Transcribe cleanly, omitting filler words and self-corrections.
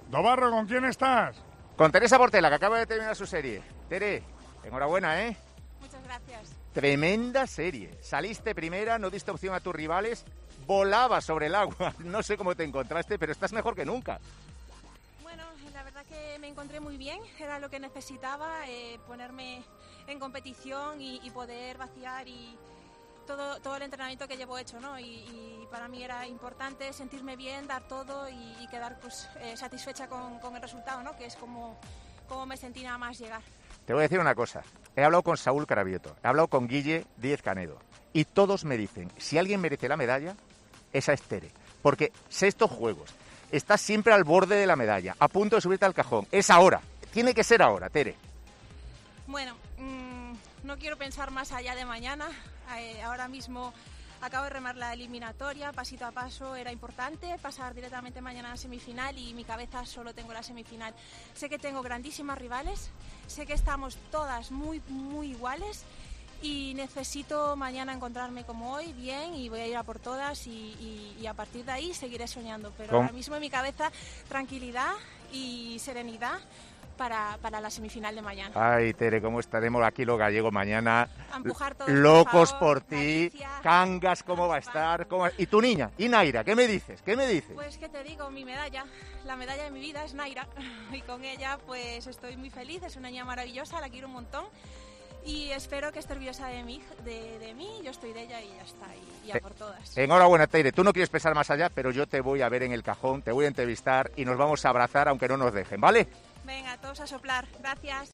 Dobarro, ¿con quién estás? Con Teresa Portela, que acaba de terminar su serie. Tere, enhorabuena, ¿eh? Muchas gracias. Tremenda serie. Saliste primera, no diste opción a tus rivales, volabas sobre el agua. No sé cómo te encontraste, pero estás mejor que nunca. Bueno, la verdad que me encontré muy bien. Era lo que necesitaba, ponerme en competición y poder vaciar y todo el entrenamiento que llevo hecho, ¿no? Y para mí era importante sentirme bien, dar todo y quedar pues, satisfecha con el resultado, ¿no? Que es como me sentí nada más llegar. Te voy a decir una cosa. He hablado con Saúl Carabioto, he hablado con Guille Díez Canedo y todos me dicen, si alguien merece la medalla, esa es Tere. Porque sextos juegos, estás siempre al borde de la medalla, a punto de subirte al cajón. Es ahora, tiene que ser ahora, Tere. Bueno, no quiero pensar más allá de mañana. Ahora mismo acabo de remar la eliminatoria, pasito a paso. Era importante pasar directamente mañana a la semifinal y mi cabeza solo tengo la semifinal. Sé que tengo grandísimas rivales, sé que estamos todas muy, muy iguales y necesito mañana encontrarme como hoy, bien, y voy a ir a por todas y a partir de ahí seguiré soñando. Pero ahora mismo en mi cabeza tranquilidad y serenidad para la semifinal de mañana. Ay, Tere, ¿cómo estaremos aquí los gallegos mañana? A empujar todos, locos por favor, por ti. Galicia, Cangas, ¿cómo va a estar? ¿Y tu niña? ¿Y Naira? ¿Qué me dices? ¿Qué me dices? Pues, ¿qué te digo? Mi medalla, la medalla de mi vida es Naira. Y con ella, pues, estoy muy feliz. Es una niña maravillosa, la quiero un montón. Y espero que esté orgullosa de mí, yo estoy de ella y ya está, y a por todas. Enhorabuena, Tere. Tú no quieres pensar más allá, pero yo te voy a ver en el cajón, te voy a entrevistar y nos vamos a abrazar aunque no nos dejen, ¿vale? Venga, todos a soplar. Gracias.